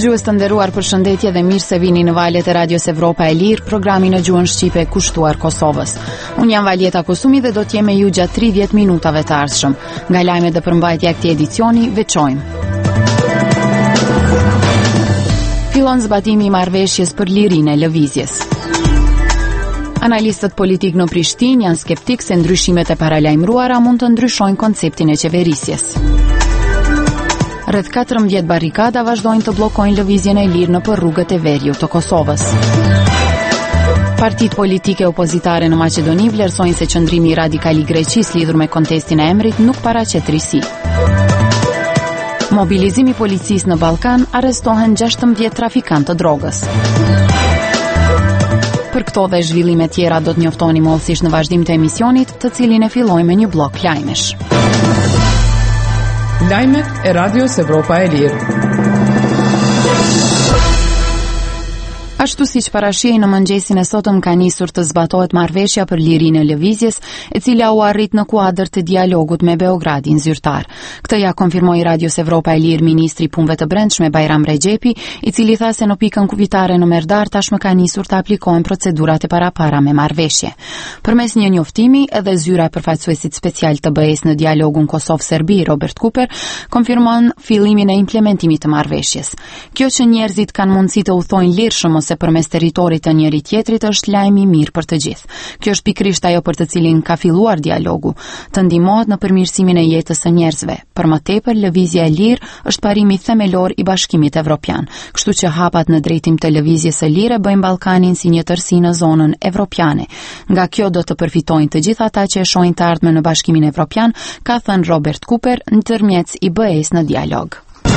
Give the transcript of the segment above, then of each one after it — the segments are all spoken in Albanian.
Dëgjues të nderuar, përshëndetje dhe mirë se vini në valjet e Radios Evropa e Lirë, programi në gjuhën shqipe kushtuar Kosovës. Unë jam Valjeta Kusumi dhe do të jem me ju gjatë 30 minutave të ardhshëm. Nga lajmet dhe përmbajtja e këtij edicioni veçojmë. Fillon zbatimi i marrëveshjes për lirinë e lëvizjes. Analistët politik në Prishtinë janë skeptik se ndryshimet e paralajmëruara mund të ndryshojnë konceptin e qeverisjes. Rreth 14 barrikada vazhdojnë të bllokojnë lëvizjen e lirë nëpër rrugët e veriut të Kosovës. Partitë politike opozitare në Maqedoni vlerësojnë se qëndrimi i radikal i Greqisë lidhur me kontestin e emrit nuk paraqet risi. Mobilizimi i policisë në Ballkan, arrestohen 16 trafikantë të drogës. Për këto dhe zhvillime tjera do të njoftoni mollësisht në vazhdim të emisionit, të cilin e fillojmë me një blok lajmesh. Lajmet e Radios Evropa e Lirë. Ashtu siç parashihej në mëngjesin e sotëm, ka nisur të zbatohet marrëveshja për lirinë e lëvizjes, e cila u arrit në kuadër të dialogut me Beogradin zyrtar. Këtë ja konfirmoi Radios Evropa e Lirë ministri i Punëve të Brendshme Bajram Rexhepi, i cili tha se në pikën kufitare në Merdar tashmë ka nisur të aplikohen procedurat e parapara me marrëveshje. Përmes një njoftimi, edhe zyra e përfaqësuesit special të BE-s në dialogun Kosovë-Serbi, Robert Cooper, konfirmon fillimin e implementimit të marrëveshjes. Kjo që njerëzit kanë mundësi të udhtojnë lirshëm ose përmes territorit të njëri tjetrit është lajm i mirë për të gjithë. Kjo është pikërisht ajo për të cilin ka filluar dialogu, të ndihmohet në përmirësimin e jetës së njerëzve. Për më tepër, lëvizja e lirë është parimi themelor i Bashkimit Evropian, kështu që hapat në drejtim të lëvizjes së lirë bëjnë Ballkanin si një tërësi në zonën evropiane. Nga kjo do të përfitojnë të gjithë ata që e shohin të ardhmen në Bashkimin Evropian, ka thënë Robert Cooper ndërmjet i BE-s në dialog.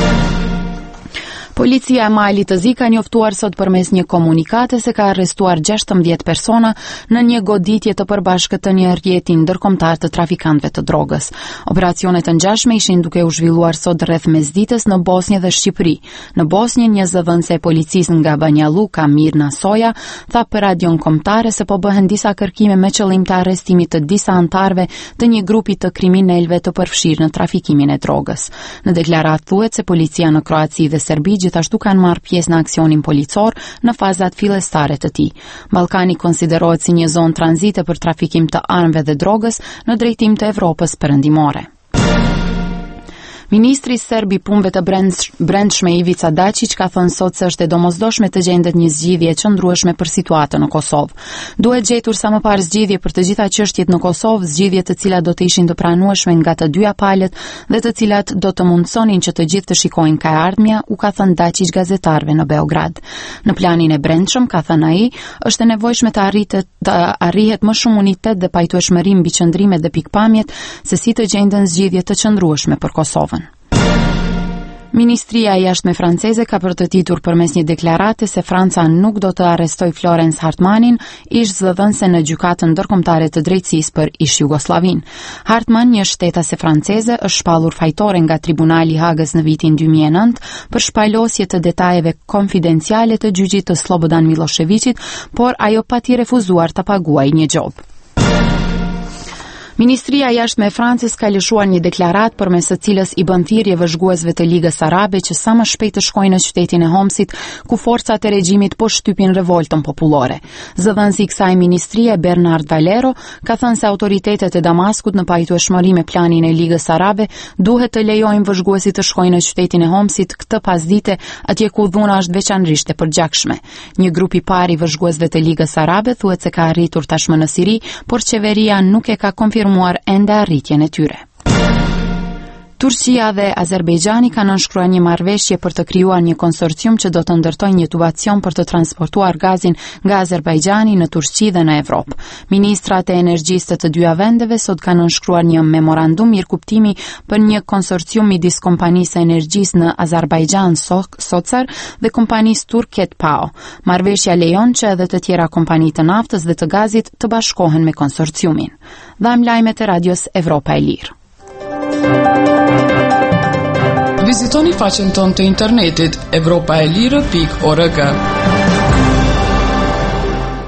Policia e Malit të Zi ka njoftuar sot përmes një komunikate se ka arrestuar 16 persona në një goditje të përbashkët të një rjeti ndërkombëtar të trafikantëve të drogës. Operacionet të ngjashme ishin duke u zhvilluar sot rreth mesditës në Bosnjë dhe Shqipëri. Në Bosnjë, një zëvendëse e policisë nga Banja Luka, Mirna Soja, tha për radion kombëtare se po bëhen disa kërkime me qëllim të arrestimit të disa anëtarëve të një grupi të kriminalëve të përfshirë në trafikimin e drogës. Në deklaratë thuhet se policia në Kroaci dhe Serbi gjithashtu kanë marrë pjesë në aksionin policor në fazat fillestare të tij. Ballkani konsiderohet si një zonë tranzite për trafikim të armëve dhe drogës në drejtim të Evropës perëndimore. Ministri serb i punëve të brendshme Ivica Dačić ka thënë sot se është e domosdoshme të gjendet një zgjidhje e qëndrueshme për situatën në Kosovë. Duhet gjetur sa më parë zgjidhje për të gjitha çështjet në Kosovë, zgjidhje të cilat do të ishin të pranueshme nga të dyja palët dhe të cilat do të mundsonin që të gjithë të shikojnë ka ardhmja, u ka thënë Dačić gazetarëve në Beograd. Në planin e brendshëm, ka thënë ai, është e nevojshme të arrihet më shumë unitet dhe pajtueshmëri mbi qëndrimet dhe pikpamjet se si të gjenden zgjidhje të qëndrueshme për Kosovën. Ministria e jashtme franceze ka përgatitur përmes një deklarate se Franca nuk do të arrestojë Florence Hartmanin, ish zëdhënëse në gjykatën ndërkombëtare të drejtësisë për ish Jugosllavin. Hartman, një shtetase franceze, është shpallur fajtore nga Tribunali i Hagës në vitin 2009 për shpalosje të detajeve konfidenciale të gjyqit të Slobodan Miloševićit, por ajo pati refuzuar të paguajë një gjobë. Ministria e jashtme e Francës ka lëshuar një deklaratë përmes së cilës i bën thirrje vëzhguesve të Ligës Arabe që sa më shpejt të shkojnë në qytetin e Homsit, ku forcat e regjimit po shtypin revoltën popullore. Zëdhënësi i kësaj ministrie, Bernard Valero, ka thënë se autoritetet e Damaskut në pajtueshmëri me planin e Ligës Arabe duhet të lejojnë vëzhguesit të shkojnë në qytetin e Homsit këtë pasdite, atje ku dhuna është veçanërisht e përgjakshme. Një grup i parë i vëzhguesve të Ligës Arabe thuhet se ka arritur tashmë në Siri, por qeveria nuk e ka konfirmuar ende arritjen e tyre. Turqia dhe Azerbejgjani kanë nënshkruar një marrëveshje për të krijuar një konsorcium që do të ndërtojë një tubacion për të transportuar gazin nga Azerbajgjani në Turqi dhe në Evropë. Ministrat e energjisë të dyja vendeve sot kanë nënshkruar një memorandum mirëkuptimi për një konsorcium midis kompanisë së energjisë në Azerbajgjan Socar dhe kompanisë turke PAO. Marrëveshja lejon që edhe të tjera kompani të naftës dhe të gazit të bashkohen me konsorciumin. Dham lajmet e Radios Evropa e Lirë. Vizitoni faqen tonë të internetit evropaelire.org.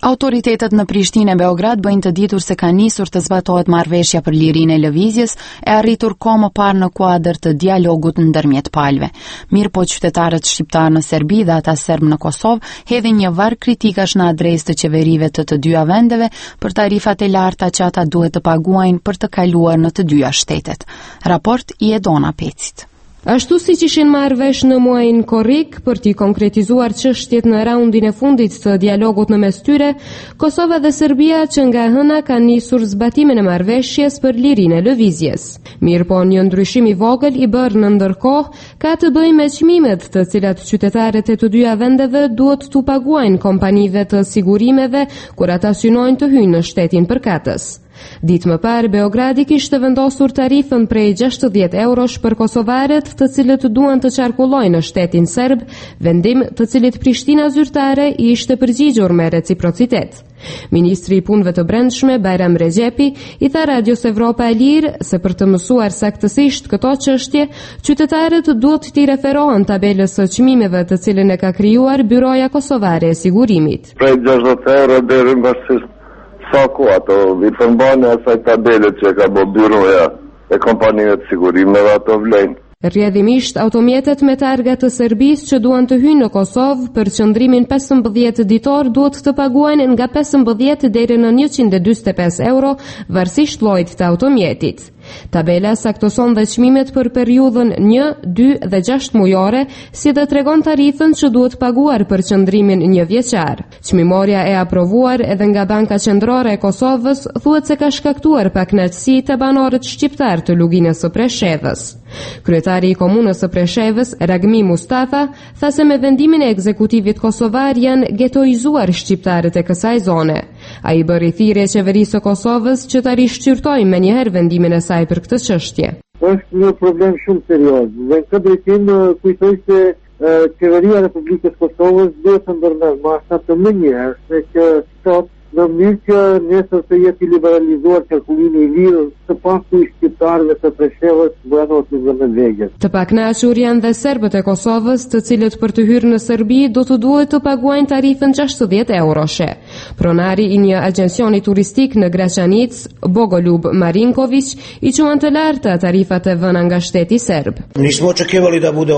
Autoritetet në Prishtinë e Beograd bëjnë të ditur se ka nisur të zbatohet marrëveshja për lirinë e lëvizjes e arritur kohë më parë në kuadër të dialogut ndërmjet palëve. Mirëpo qytetarët shqiptar në Serbi dhe ata serb në Kosovë hedhin një varg kritikash në adresë të qeverive të dyja vendeve për tarifat e larta që ata duhet të paguajnë për të kaluar në të dyja shtetet. Raport i Edona Pecit. Ashtu si që ishin marrë vesh në muajin korrik për t'i konkretizuar çështjet në raundin e fundit të dialogut në mes tyre, Kosova dhe Serbia që nga hëna kanë nisur zbatimin e marrëveshjes për lirinë e lëvizjes. Mirëpo një ndryshim i vogël i bërë në ndërkohë ka të bëjë me çmimet të cilat qytetarët e të dyja vendeve duhet t'u paguajnë kompanive të sigurimeve kur ata synojnë të hyjnë në shtetin përkatës. Ditë më parë, Beogradi kishte vendosur tarifën prej 60 eurosh për kosovarët të cilët duan të qarkullojnë në shtetin serb, vendim të cilit Prishtina zyrtare i ishte përgjigjur me reciprocitet. Ministri i Punëve të Brendshme, Bajram Rexhepi, i tha Radios Evropa e Lirë se për të mësuar saktësisht këto çështje, qytetarët duhet t'i referohen tabelës së çmimeve të cilën e ka krijuar Byroja Kosovare e Sigurimit. Prej 60 euro deri në sa ku ato i përmbajnë asaj tabelet që ka bërë byroja e kompanive të sigurimeve ato vlejnë. Rrjedhimisht, automjetet me targa të Serbisë që duan të hyjnë në Kosovë për qëndrimin 15 ditor duhet të paguajnë nga 15 deri në 145 euro, varësisht llojit të automjetit. Tabela saktoson dhe çmimet për periudhën 1, 2 dhe 6 mujore, si dhe tregon tarifën që duhet paguar për qëndrimin 1 vjeçar. Çmimorja e aprovuar edhe nga Banka Qendrore e Kosovës thuhet se ka shkaktuar pakënaqësi te banorët shqiptar të luginës së Preshevës. Kryetari i komunës së Preshevës, Ragmi Mustafa, tha se me vendimin e ekzekutivit kosovar janë getoizuar shqiptarët e kësaj zone. Ai bëri thirrje qeverisë së Kosovës që ta rishqyrtojë menjëherë vendimin e saj për këtë çështje. Është një problem shumë serioz. Dhe këtë drejtim kujtoj se qeveria e Republikës Kosovës duhet të ndërmerr masa të menjëherë se që sot në mënyrë që nesër të jetë liberalizuar qarkullimi i lirë të paktën i shqiptarëve të Preshevës banorët e vendeve vegjël. Të pakënaqur janë dhe serbët e Kosovës, të cilët për të hyrë në Serbi do të duhet të paguajnë tarifën 60 euroshe. Pronari i një agjencioni turistik në Gračanic, Bogoljub Marinković, i quan të larta tarifat e vëna nga shteti serb. Nismo očekivali da bude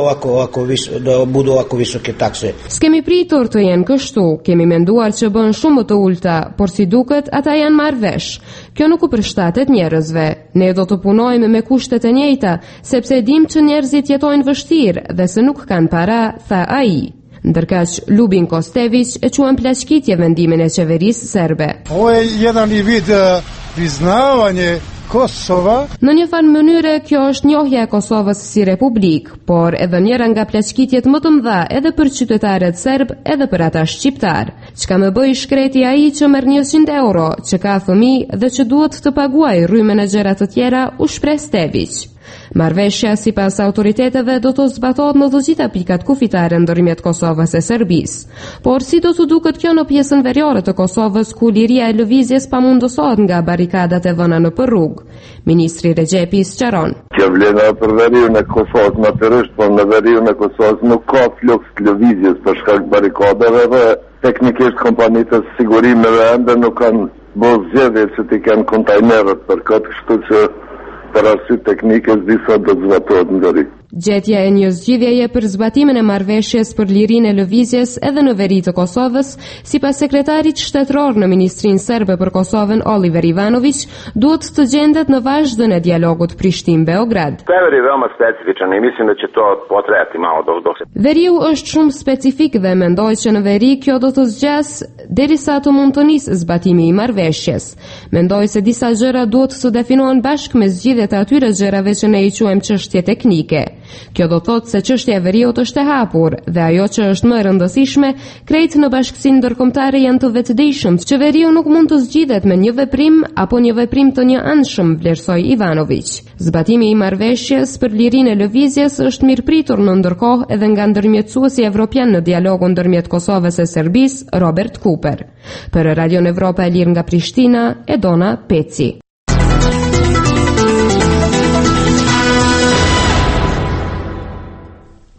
ovako visoke takse. S'kemi pritur të jenë kështu, kemi menduar që bën shumë më të ulta, por si duket ata janë marrë vesh. Kjo nuk u përshtatet njerëzve. Ne do të punojmë me kushtet e njëjta, sepse dim që njerëzit jetojnë vështirë dhe se nuk kanë para, tha ai. Ndërkaq Lubin Kostević e quan plaçkitje vendimin e qeverisë serbe. Ovo je jedan i vid priznavanje Kosova. Në një farë mënyre kjo është njohja e Kosovës si republik, por edhe njëra nga plaçkitjet më të mëdha edhe për qytetarët serb, edhe për ata shqiptar. Çka më bëi shkreti ai që merr 100 euro, që ka fëmijë dhe që duhet të paguajë rrymë e gjëra të tjera, u shpreh Stević. Marrëveshja sipas autoriteteve do të zbatohet në të gjitha pikat kufitare ndërmjet Kosovës e Serbisë. Por si do të duket kjo në pjesën veriore të Kosovës ku liria e lëvizjes pamundësohet nga barikadat e vëna në rrugë? Ministri Rexhepi sqaron. Kjo vlen për veriun e Kosovës natyrisht, por në veriun e Kosovës nuk ka fluks lëvizjes për shkak barikadave dhe teknikisht kompanitë të sigurimeve ende nuk kanë bërë zgjedhje që të kenë kontajnerët për këtë, kështu që për arsye teknike disa do të zbatohet ndëri. Gjetja e një zgjidhjeje për zbatimin e marrëveshjes për lirinë e lëvizjes edhe në veri të Kosovës, sipas sekretarit shtetëror në Ministrinë Serbe për Kosovën Oliver Ivanović, duhet të gjendet në vazhdën e dialogut Prishtinë-Beograd. Veri veoma specifičan i mislim da će to potrajati malo dok se. Veriu është shumë specifik dhe mendoj që në veri kjo do të zgjas derisa të mund të nisë zbatimi i marrëveshjes. Mendoj se disa gjëra duhet të definohen bashkë me zgjidhjet e atyre gjërave që ne i quajmë çështje teknike. Kjo do thotë se çështja e veriut është e hapur dhe ajo që është më e rëndësishme, krejt në bashkësinë ndërkombëtare janë të vetëdijshëm që veriu nuk mund të zgjidhet me një veprim apo një veprim të njëanshëm, vlerësoi Ivanović. Zbatimi i marrëveshjes për lirinë e lëvizjes është mirëpritur në ndërkohë edhe nga ndërmjetësuesi evropian në dialogun ndërmjet Kosovës e Serbisë, Robert Cooper. Për Radio Evropa e Lirë nga Prishtina, Edona Peci.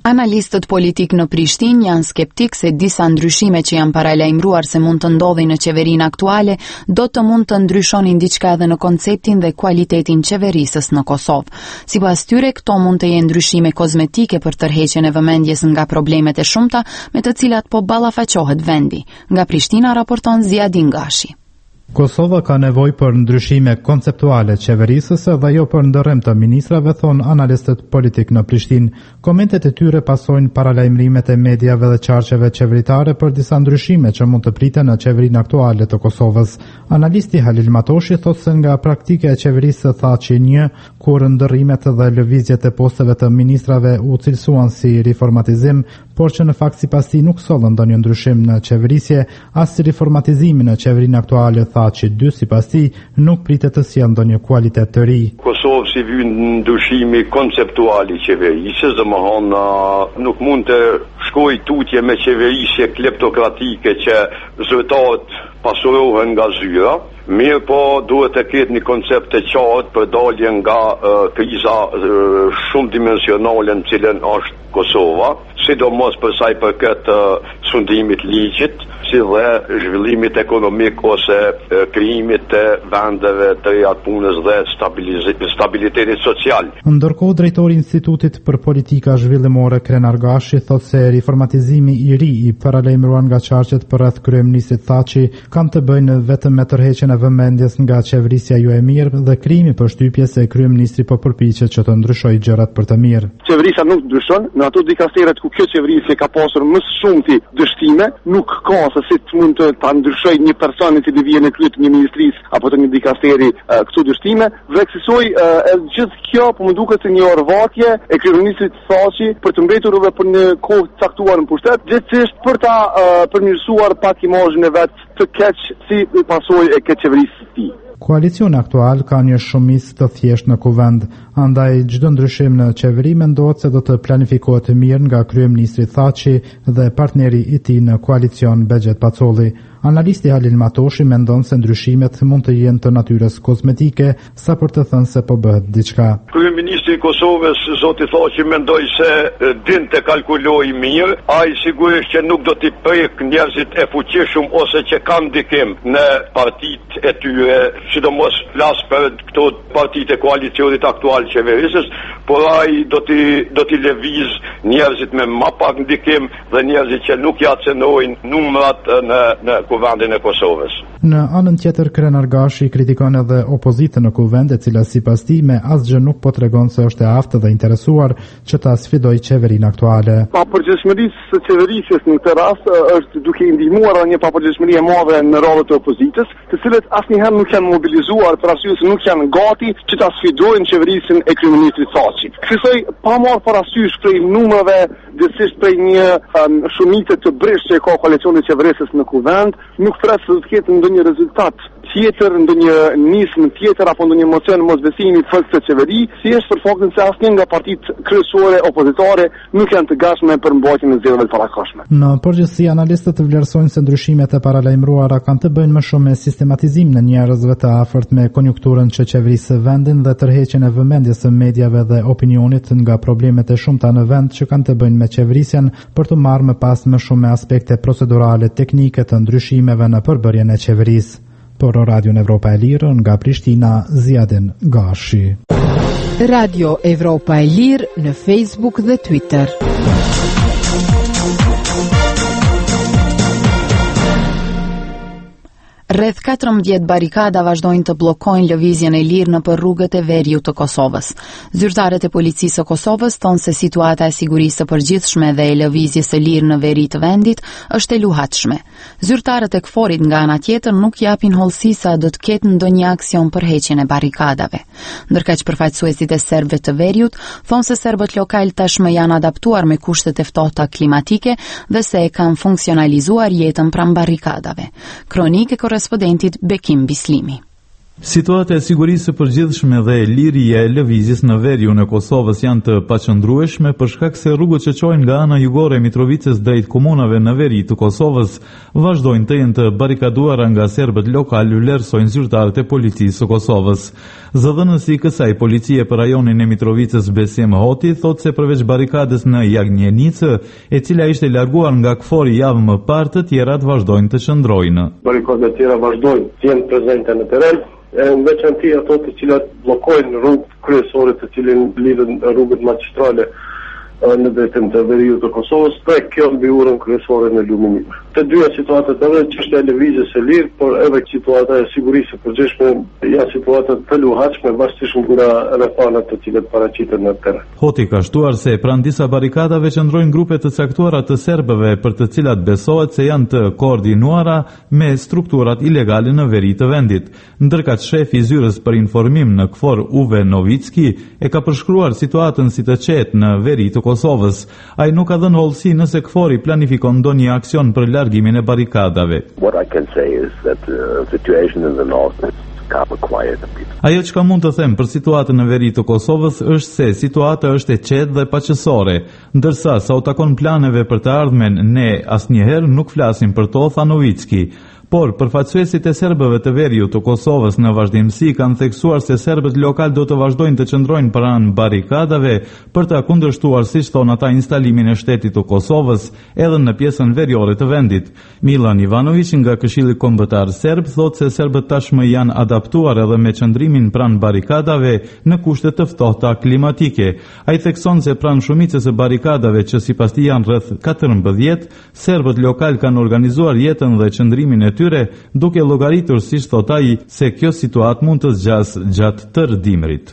Analistët politik në Prishtinë janë skeptik se disa ndryshime që janë paralajmëruar se mund të ndodhin në qeverinë aktuale do të mund të ndryshonin diçka edhe në konceptin dhe kualitetin qeverisës në Kosovë. Sipas tyre, këto mund të jenë ndryshime kozmetike për tërheqjen e vëmendjes nga problemet e shumta me të cilat po ballafaqohet vendi. Nga Prishtina raporton Ziadin Gashi. Kosova ka nevojë për ndryshime konceptuale qeverisëse dhe jo për ndërrim të ministrave, thon analistët politik në Prishtinë. Komentet e tyre pasojnë paralajmërimet e mediave dhe qarqeve qeveritare për disa ndryshime që mund të priten në qeverinë aktuale të Kosovës. Analisti Halil Matoshi thotë se nga praktike e qeverisë Thaçi 1, kur ndërrimet dhe lëvizjet e posteve të ministrave u cilësuan si riformatizim, por që në fakt sipas tij nuk sollën ndonjë ndryshim në qeverisje, as si reformatizimi në qeverinë aktuale. Thaçi 2 sipas tij nuk pritet të sjellë ndonjë kualitet të ri. Kosovë si vjen ndryshimi konceptual i qeverisë, domethënë nuk mund të shkojë tutje me qeverisje kleptokratike që zyrtarët pasurohen nga zyra. Mirë po duhet të ketë një koncept të qartë për dalje nga kriza shumë dimensionale në cilën është Kosova, sidomos për sa i përket sundimit ligjit, si dhe zhvillimit ekonomik ose krijimit të vendeve të reja punës dhe stabilitetit social. Ndërkohë, drejtori i Institutit për Politika Zhvillimore Krenar Gashi thotë se riformatizimi i ri i paralajmëruar nga qarqet përreth kryeministit Thaçi kanë të bëjnë vetëm me tërheqjen e vëmendjes nga qeverisja jo e mirë dhe krijimi përshtypjes se kryeministri po përpiqet që të ndryshojë gjërat për të mirë. Qeverisja nuk ndryshon, në ato dikasteret ku kjo qeverisje ka pasur më shumti dështime, nuk ka se si të mund të ta ndryshojë një person i cili vjen në krye të një ministrisë apo të një dikasteri këto dështime, dhe kësaj gjithë kjo po më duket se një orvatje e kryeministrit Thaçi për të mbetur edhe për një kohë caktuar në pushtet, gjithsesi për ta përmirësuar pak imazhin e vet të keq si pasojë e këtë qeverisë së tij. Koalicioni aktual ka një shumicë të thjeshtë në kuvend, andaj çdo ndryshim në qeveri mendohet se do të planifikohet mirë nga kryeministri Thaçi dhe partneri i tij në koalicion Bexhet Pacolli. Analisti Halil Matoshi mendon se ndryshimet mund të jenë të natyrës kozmetike, sa për të thënë se po bëhet diçka. Kryeministri i Kosovës, zoti Thaçi, mendoj se din të kalkulojë mirë, ai sigurisht që nuk do t'i prek njerëzit e fuqishëm ose që kanë ndikim në partitë e tyre, sidomos flas për këto partitë e koalicionit aktual qeverisës, por ai do t'i lëviz njerëzit me më pak ndikim dhe njerëzit që nuk ja cenojnë numrat në kuvendin e Kosovës. Në anën tjetër, Krenar Gashi kritikon edhe opozitën në kuvend, e cila sipas tij me asgjë nuk po tregon se është e aftë dhe interesuar që ta sfidojë qeverinë aktuale. Papërgjegjësia së qeverisjes në këtë rast është duke i ndihmuar një papërgjegjësi e madhe në radhët e opozitës, të cilët asnjëherë nuk janë mobilizuar për arsye se nuk janë gati që ta sfidojnë qeverisjen e kryeministrit Thaçi. Kësaj pa marrë parasysh prej numrave, gjithsesi prej një shumice të brishtë që ka koalicioni qeverisës në kuvend, nuk pres se do të ketë ndonjë rezultat tjetër, ndonjë nismë tjetër apo ndonjë emocion mosbesimi në këtë qeveri, thjesht për faktin se asnjë nga partitë kryesore opozitare nuk janë të gatshme për mbajtjen e zgjedhjeve të parakohshme. Në përgjithësi, analistët vlerësojnë se ndryshimet e paralajmëruara kanë të bëjnë më shumë me sistematizim në njerëzve të afërt me konjunkturën që qeverisë vendin dhe tërheqjen e vëmendjes së mediave dhe opinionit nga problemet e shumta në vend që kanë të bëjnë me qeverisjen për të marrë më pas më shumë me aspekte procedurale teknike të ndryshimeve në përbërjen e qeverisë. Por Radio Evropa e Lirë nga Prishtina, Ziadin Gashi. Radio Evropa e Lirë në Facebook dhe Twitter. Rreth 14 barikada vazhdojnë të bllokojnë lëvizjen e lirë nëpër rrugët e veriut të Kosovës. Zyrtarët e policisë së Kosovës thonë se situata e sigurisë së përgjithshme dhe e lëvizjes së lirë në veri të vendit është e luhatshme. Zyrtarët e KFOR-it nga ana tjetër nuk japin hollësi sa do të ketë ndonjë aksion për heqjen e barikadave. Ndërkaq përfaqësuesit e serbëve të veriut thonë se serbët lokal tashmë janë adaptuar me kushtet e ftohta klimatike dhe se e kanë funksionalizuar jetën pranë barikadave. Kronikë korrespondentit Bekim Bislimi. Situata e sigurisë së përgjithshme dhe liria e lëvizjes në veriun e Kosovës janë të paqëndrueshme për shkak se rrugët që çojnë nga ana jugore e Mitrovicës drejt komunave në veri të Kosovës vazhdojnë të jenë të barikaduara nga serbët lokal, vlerësojnë zyrtarët e policisë së Kosovës. Zëdhënësi i kësaj policie për rajonin e Mitrovicës Besim Hoti thotë se përveç barikades në Jagnjenicë, e cila ishte larguar nga KFOR-i javë më parë, të tjerat vazhdojnë të qëndrojnë. Barikadet tjera vazhdojnë të jenë prezente në terren. Në veçanti ato të cilat bllokojnë rrugët kryesore të cilin lidhen rrugët magjistrale në drejtim të veriut të Kosovës, dhe kjo mbi urën kryesore në Luminit. Të dyja situatat edhe çështja e lëvizjes së lirë, por edhe situata e sigurisë së përgjithshme janë situata të luhatshme vazdisht nga rrethanat të cilat paraqiten në terren. Hoti ka shtuar se pranë disa barikadave qëndrojnë grupe të caktuara të serbëve për të cilat besohet se janë të koordinuara me strukturat ilegale në veri të vendit. Ndërkaq shefi i zyrës për informim në KFOR Uve Novicki e ka përshkruar situatën si të qetë në veri të Kosovës. Ai nuk ka dhënë hollësi nëse KFOR-i planifikon ndonjë aksion për largimin e barikadave. What I can say is that the situation in the north is Ajo që ka mund të them për situatën në veri të Kosovës është se situata është e qetë dhe paqësore, ndërsa sa u takon planeve për të ardhmen, ne asnjëherë nuk flasim për to, tha Novicki. Por përfaqësuesit e serbëve të veriut të Kosovës në vazhdimsi kanë theksuar se serbët lokal do të vazhdojnë të qëndrojnë pranë barikadave për të kundërshtuar, siç thon ata, instalimin e shtetit të Kosovës edhe në pjesën veriore të vendit. Milan Ivanović nga Këshilli Kombëtar Serb thotë se serbët tashmë janë adaptuar edhe me qëndrimin pranë barikadave në kushte të ftohta klimatike. Ai thekson se pranë shumicës së barikadave, që sipas tij janë rreth 14, serbët lokal kanë organizuar jetën dhe qëndrimin e tyre, duke llogaritur, siç thot ai, se kjo situatë mund të zgjasë gjatë tërë dimrit.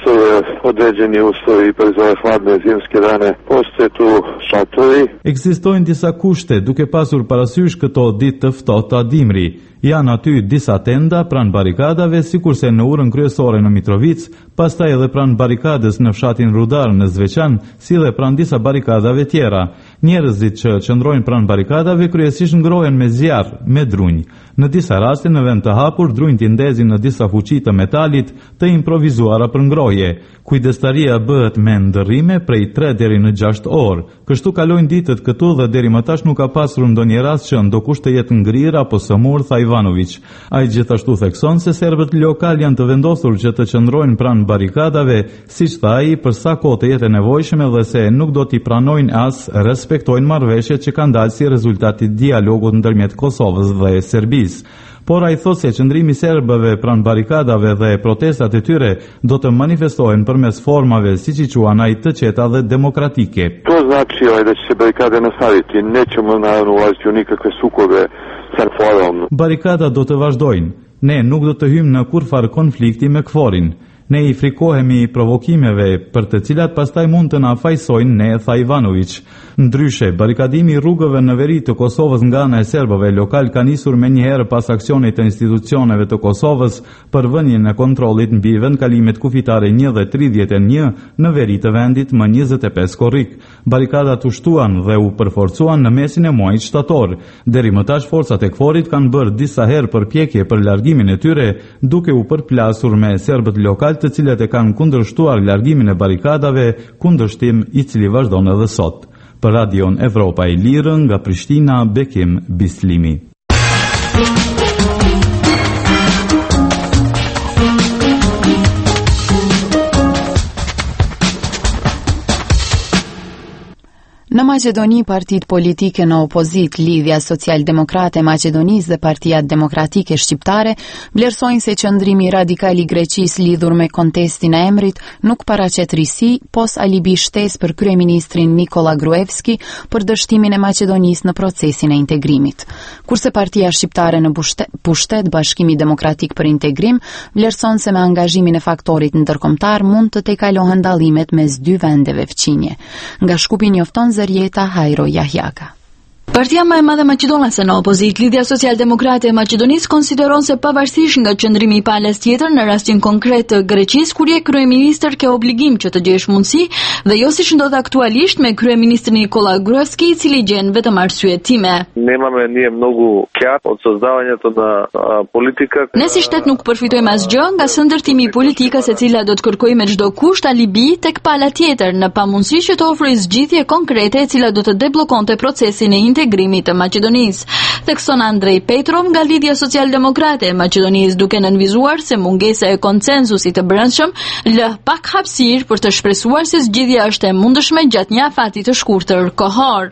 Određeni uslovi për hladne zimske dane, postoje tu šatori. Ekzistojnë disa kushte duke pasur parasysh këto ditë të ftohta dimri. Janë aty disa tenda pranë barikadave, sikurse në urën kryesore në Mitrovic, pastaj edhe pranë barikades në fshatin Rudar në Zveçan, si dhe pranë disa barikadave tjera. Njerëzit që qëndrojnë pranë barikadave kryesisht ngrohen me zjarr, me drunj. Në disa raste në vend të hapur, drunjt i ndezin në disa fuqi të metalit të improvizuara për ngrohje. Kujdestaria bëhet me ndërrime prej 3 deri në 6 orë. Kështu kalojnë ditët këtu dhe deri më tash nuk ka pasur ndonjë rast që ndokush të jetë ngrirë apo sëmur, tha Ivanović. Ai gjithashtu thekson se serbët lokal janë të vendosur që të qëndrojnë pranë barikadave, siç tha ai, për sa kohë të jetë nevojshme dhe se nuk do t'i pranojnë as respektojnë marrëveshjet që kanë dalë si rezultat i dialogut ndërmjet Kosovës dhe Serbisë. Por ai thotë se qëndrimi i serbëve pranë barikadave dhe protestat e tyre do të manifestohen përmes formave, siç i quan ai, të qeta dhe demokratike. To znači da će se barikade nastaviti, nećemo naravno ulaziti u nikakve sukobe sa KFOR-om. Barikada do të vazhdojnë. Ne nuk do të hyjmë në kurrfar konflikti me KFOR-in. Ne i frikohemi provokimeve për të cilat pastaj mund të na fajsojnë ne, tha Ivanović. Ndryshe, barikadimi i rrugëve në veri të Kosovës nga ana e serbëve lokal ka nisur menjëherë pas aksionit të institucioneve të Kosovës për vënien e kontrollit mbi vendkalimet kufitare 1 dhe 31 në veri të vendit më 25 korrik. Barikadat u shtuan dhe u përforcuan në mesin e muajit shtator. Deri më tash forcat e KFOR-it kanë bërë disa herë përpjekje për largimin e tyre, duke u përplasur me serbët lokal të cilët e kanë kundërshtuar largimin e barikadave, kundërshtim i cili vazhdon edhe sot. Për Radion Evropa e Lirë, nga Prishtina, Bekim Bislimi. Në Maqedoni, partitë politike në opozit, Lidhja Social-Demokrate e Maqedonisë dhe Partia Demokratike Shqiptare, vlerësojnë se qëndrimi radikal i Greqisë lidhur me kontestin e emrit nuk paraqet risi, pos alibi shtesë për kryeministrin Nikola Gruevski për dështimin e Maqedonisë në procesin e integrimit. Kurse Partia Shqiptare në pushtet, Bashkimi Demokratik për Integrim, vlerëson se me angazhimin e faktorit ndërkombëtar mund të tejkalohen dallimet mes dy vendeve fqinje. Nga Shkupi njofton Zërjeta Hajro Jahjaka. Partia më e madhe maqedonase në opozit, Lidhja Social-Demokrate e Maqedonisë, konsideron se pavarësisht nga qëndrimi i palës tjetër në rastin konkret të Greqisë, kur je kryeministër ke obligim që të gjesh mundësi dhe jo siç ndodh aktualisht me kryeministrin Nikola Gruevski, i cili gjen vetëm arsye time. Ne si shtet nuk përfitojmë asgjë nga sëndërtimi i politikës e cila do të kërkojë me çdo kusht alibi tek pala tjetër në pamundësi që të ofrojë zgjidhje konkrete e cila do të debllokonte procesin e integrimit të Maqedonisë. Thekson Andrej Petrov nga Lidhja Social-Demokrate e Maqedonisë, duke nënvizuar se mungesa e konsensusit të brendshëm lë pak hapësirë për të shpresuar se zgjidhja është e mundshme gjatë një afati të shkurtër kohor.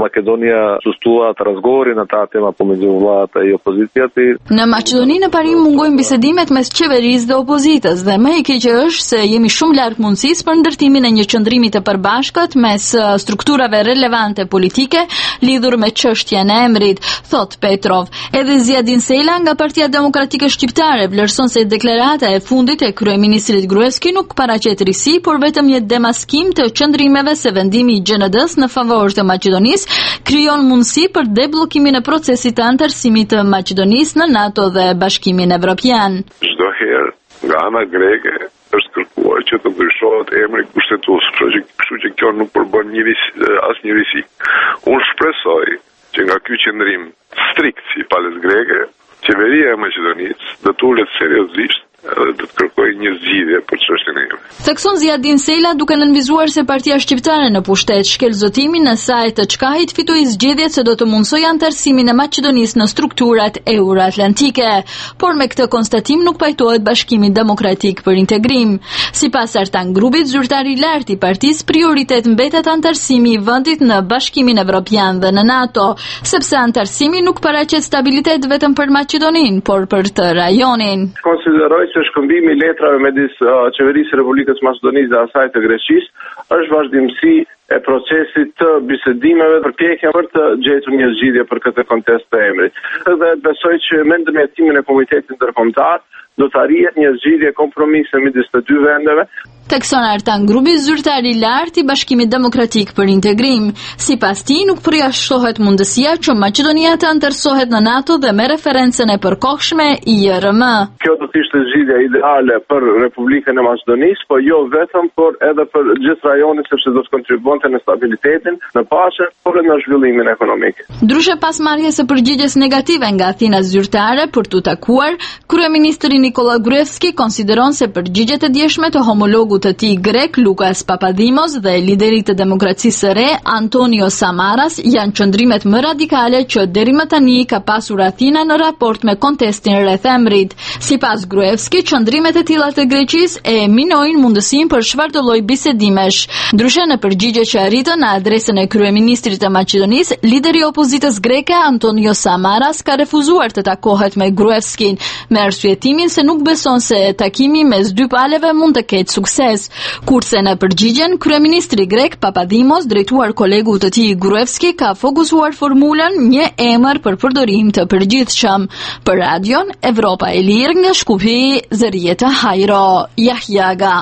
Në Maqedoni në parim mungojnë bisedimet mes qeverisë dhe opozitës dhe më e keqe është se jemi shumë larg mundësisë për ndërtimin e një qëndrimi të përbashkët mes strukturave relevante politike lidhur me çështjen e emrit, thot Petrov. Edhe Zjadin Sela nga Partia Demokratike Shqiptare vlerëson se deklarata e fundit e kryeministrit Gruevski nuk paraqet risi, por vetëm një demaskim të qëndrimeve se vendimi i GND-s në favor të Maqedonisë krijon mundësi për debllokimin e procesit të antarësimit të Maqedonisë në NATO dhe Bashkimin Evropian. Çdo herë nga ana greke është kërkuar që të ndryshohet emri kushtetues, kështu që kjo nuk përbën asnjë risi. Unë shpresoj që nga ky qëndrim strikt si palës greke, qeveria e Maqedonisë do të ulet seriozisht edhe do të kërkojë një zgjidhje për çështjen e emrit. Thekson Zjadin Sela duke nënvizuar se Partia Shqiptare në pushtet shkel zotimin në sajt të Çkahit fitoi zgjedhjet se do të mundsojë antarësimin e Maqedonisë në strukturat euroatlantike, por me këtë konstatim nuk pajtohet Bashkimi Demokratik për Integrim. Sipas Artan Grupit, zyrtari i lartë i partisë, prioritet mbetet antarësimi i vendit në Bashkimin Evropian dhe në NATO, sepse antarësimi nuk paraqet stabilitet vetëm për Maqedoninë, por për të rajonin. Konsideroj se shkëmbimi i letrave midis qeverisë së Republikës Maqedonisë dhe asaj të Greqisë është vazhdimsi e procesit të bisedimeve për pjekjen për të gjetur një zgjidhje për këtë kontest të emrit. Dhe besoj që me ndërmjetimin e Komitetit Ndërkombëtar do të arrihet një zgjidhje kompromise midis të dy vendeve. Thekson Artan Grupi, zyrtari i lartë i Bashkimit Demokratik për Integrim. Sipas tij, nuk përjashtohet mundësia që Maqedonia të antarësohet në NATO dhe me referencën e përkohshme IRM. Kjo do të ishte zgjidhja ideale për Republikën e Maqedonisë, por jo vetëm, por edhe për gjithë rajonin, sepse do të kontribuonte në stabilitetin, në paqen, por edhe në zhvillimin ekonomik. Ndryshe pas marrjes së përgjigjes negative nga Athina zyrtare për t'u takuar, kryeministri Nikola Gruevski konsideron se përgjigjet e djeshme të homologut të tij grek Lukas Papadimos dhe liderit të Demokracisë së Re Antonio Samaras janë qëndrimet më radikale që deri më tani ka pasur Athina në raport me kontestin rreth emrit. Sipas Gruevski, qëndrimet e tilla të Greqisë e minojnë mundësinë për çfarëdo lloj bisedimesh. Ndryshe në përgjigje që arritën në adresën e kryeministrit të Maqedonisë, lideri i opozitës greke Antonio Samaras ka refuzuar të takohet me Gruevskin me arsyetimin se nuk beson se takimi mes dy palëve mund të ketë sukses. Kurse në përgjigjen, kryeministri grek Papadimos, drejtuar kolegut të tij Gruevski, ka fokusuar formulën një emër për përdorim të përgjithshëm. Për radion Evropa e Lirë nga Shkupi, Zërieta Hajro, Jahjaga.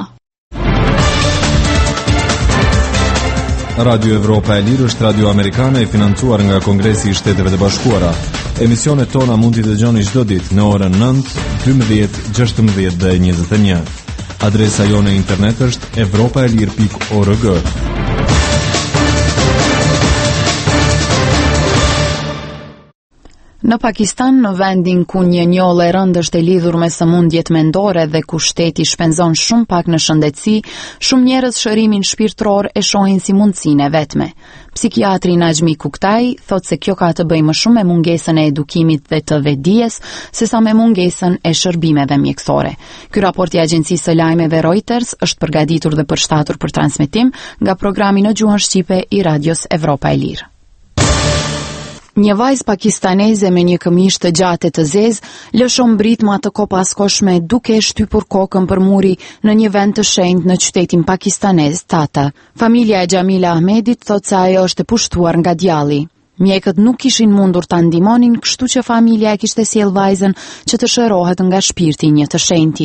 Radio Evropa e Lirë është radio amerikane e financuar nga Kongresi i Shteteve të Bashkuara. Emisionet tona mund t'i dëgjoni çdo ditë në orën 9, 12, 16 dhe 21. Adresa jone internet është evropaelir.org. Në Pakistan, në vendin ku një njollë e rëndë është e lidhur me sëmundjet mendore dhe ku shteti shpenzon shumë pak në shëndetësi, shumë njerëz shërimin shpirtëror e shohin si mundësinë e vetme. Psikiatri Najmi Kuktaj thot se kjo ka të bëjë më shumë me mungesën e edukimit dhe të vetdijes, sesa me mungesën e shërbimeve mjekësore. Ky raport i agjencisë së lajmeve Reuters është përgatitur dhe përshtatur për transmetim nga programi në gjuhën shqipe i radios Evropa e Lirë. Një vajzë pakistaneze me një këmishë të gjatë të zezë lëshon britma të kopaskoshme duke e shtypur kokën për muri në një vend të shenjtë në qytetin pakistanez Tata. Familja e Xhamila Ahmedit thot se ajo është e pushtuar nga djalli. Mjekët nuk kishin mundur ta ndihmonin, kështu që familja e kishte sjell vajzën që të shërohet nga shpirti një të shenjti.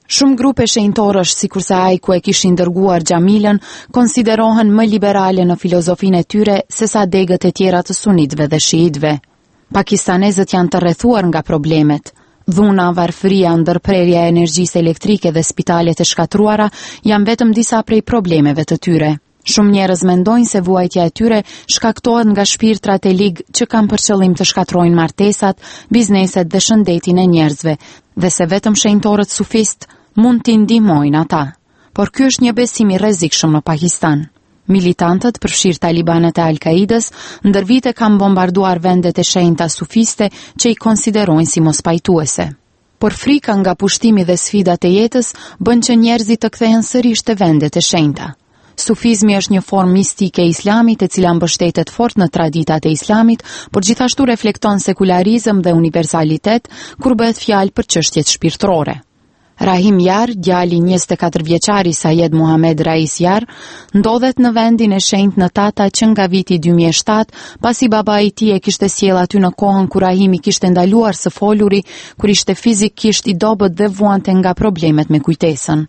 Shumë grupe shenjtorësh, sikurse ai ku e kishin dërguar Xhamilën, konsiderohen më liberale në filozofinë e tyre se sa degët e tjera të sunitëve dhe shiitëve. Pakistanezët janë të rrethuar nga problemet. Dhuna, varfëria, ndërprerja e energjisë elektrike dhe spitalet e shkatruara janë vetëm disa prej problemeve të tyre. Shumë njerëz mendojnë se vuajtja e tyre shkaktohet nga shpirtrat e ligë që kanë për qëllim të shkatrojnë martesat, bizneset dhe shëndetin e njerëzve, dhe se vetëm shenjtorët sufist mund t'i ndihmojnë ata. Por ky është një besim i rrezikshëm në Pakistan. Militantët, përfshirë talibanët e Al-Qaidës, ndër vite kanë bombarduar vendet e shenjta sufiste që i konsiderojnë si mospajtuese. Por frika nga pushtimi dhe sfidat e jetës bën që njerëzit të kthehen sërish te vendet e shenjta. Sufizmi është një formë mistike e islamit e cila mbështetet fort në traditat e islamit, por gjithashtu reflekton sekularizëm dhe universalitet kur bëhet fjalë për çështjet shpirtërore. Rahim Yar, djali 24 vjeçari Sayed Muhammad Rais Yar, ndodhet në vendin e shenjtë në Tata që nga viti 2007, pasi babai i tij e kishte sjell aty në kohën kur Rahimi kishte ndaluar së foluri, kur ishte fizikisht i dobët dhe vuante nga problemet me kujtesën.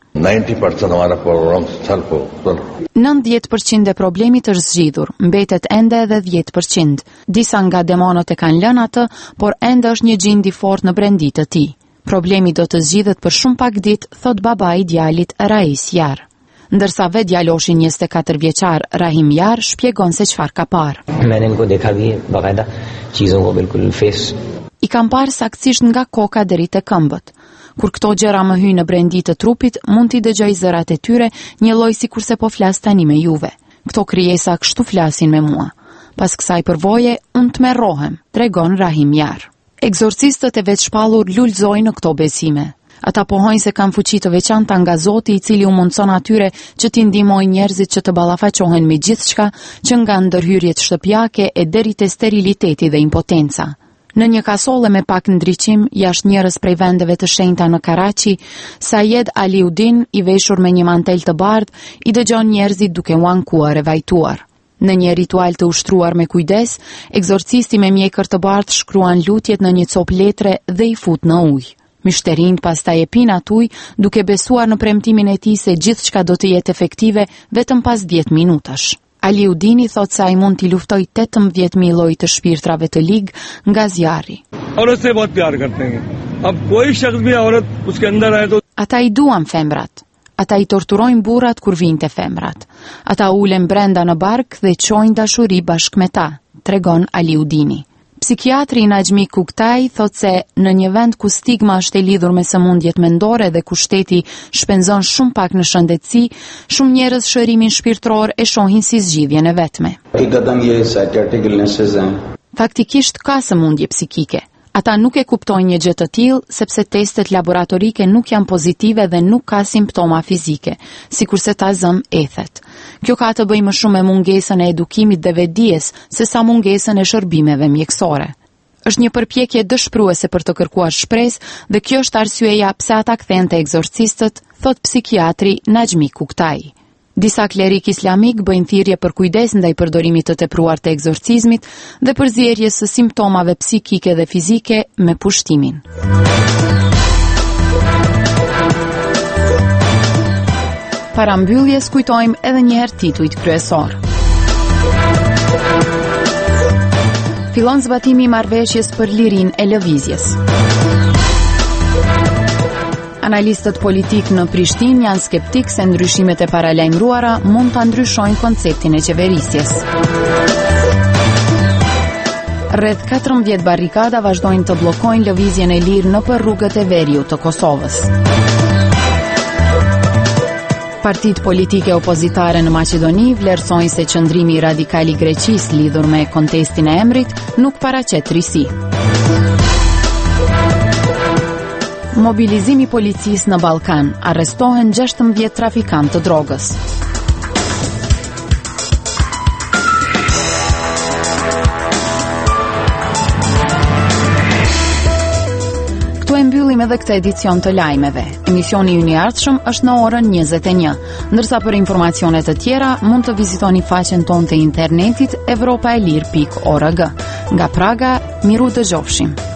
90% e problemit është zgjidhur, mbetet ende edhe 10%. Disa nga demonët e kanë lënë atë, por ende është një gjindi fort në brendit të tij. Problemi do të zgjidhet për shumë pak ditë, thot babai i djalit Rais Yar. Ndërsa vetë djaloshi 24 vjeçar Rahim Yar shpjegon se çfarë ka parë. I kam parë saktësisht nga koka deri te këmbët. Kur këto gjëra më hyjnë në brendi të trupit, mund t'i dëgjoj zërat e tyre, një lloj sikurse po flas tani me juve. Këto krijesa kështu flasin me mua. Pas kësaj përvoje, unë tmerrohem, tregon Rahim Yar. Ekzorcistët e vetë shpallur lulëzojnë në këto besime. Ata pohojnë se kanë fuqi të veçanta nga Zoti, i cili u mundson atyre që t'i ndihmojnë njerëzit që të ballafaqohen me gjithçka, që nga ndërhyrjet shtëpiake e deri te steriliteti dhe impotenca. Në një kasolle me pak ndriçim, jashtë njërës prej vendeve të shenjta në Karachi, Sayed Aliuddin, i veshur me një mantel të bardhë, i dëgjon njerëzit duke u ankuar e vajtuar. Në një ritual të ushtruar me kujdes, ekzorcisti me mjekër të bardhë shkruan lutjet në një copë letre dhe i fut në ujë. Myshterin pastaj e pin atë ujë, duke besuar në premtimin e tij se gjithçka do të jetë efektive vetëm pas 10 minutash. Aliuddini thot se ai mund t'i luftoj 18.000 lloj të shpirtrave të ligë nga zjarri. Ata i duan femrat. Ata i torturojnë burrat kur vinë te femrat. Ata ulen brenda në bark dhe çojnë dashuri bashkë me ta, tregon Aliuddini. Psikiatri Najmi Kuktaj thot se në një vend ku stigma është e lidhur me sëmundjet mendore dhe ku shteti shpenzon shumë pak në shëndetësi, shumë njerëz shërimin shpirtëror e shohin si zgjidhjen e vetme. Faktikisht ka sëmundje psikike. Ata nuk e kuptojnë një gjë të tillë sepse testet laboratorike nuk janë pozitive dhe nuk ka simptoma fizike, sikurse ta zëm ethet. Kjo ka të bëjë më shumë me mungesën e edukimit dhe vetdijes se sa mungesën e shërbimeve mjekësore. Është një përpjekje dëshpëruese për të kërkuar shpresë dhe kjo është arsyeja pse ata kthehen te ekzorcistët, thot psikiatri Najmi Kuktaj. Disa klerik islamik bëjnë thirrje për kujdes ndaj përdorimit të tepruar të ekzorcizmit dhe përzierjes së simptomave psikike dhe fizike me pushtimin. Para mbylljes kujtojmë edhe një herë titujt kryesor. Fillon zbatimi i marrëveshjes për lirinë e lëvizjes. Analistët politik në Prishtinë janë skeptik se ndryshimet e paralajmëruara mund ta ndryshojnë konceptin e qeverisjes. Rreth 14 barrikada vazhdojnë të bllokojnë lëvizjen e lirë nëpër rrugët e veriut të Kosovës. Partitë politike opozitare në Maqedoni vlerësojnë se qëndrimi radikal i Greqisë lidhur me kontestin e emrit nuk paraqet risi. Mobilizimi policisë në Ballkan, arrestohen 16 trafikantë të drogës. Këtu e mbyllim edhe këtë edicion të lajmeve. Emisioni ynë i ardhshëm është në orën 21, ndërsa për informacione të tjera mund të vizitoni faqen tonë të internetit evropaelir.org. Nga Praga, miru dëgjofshim.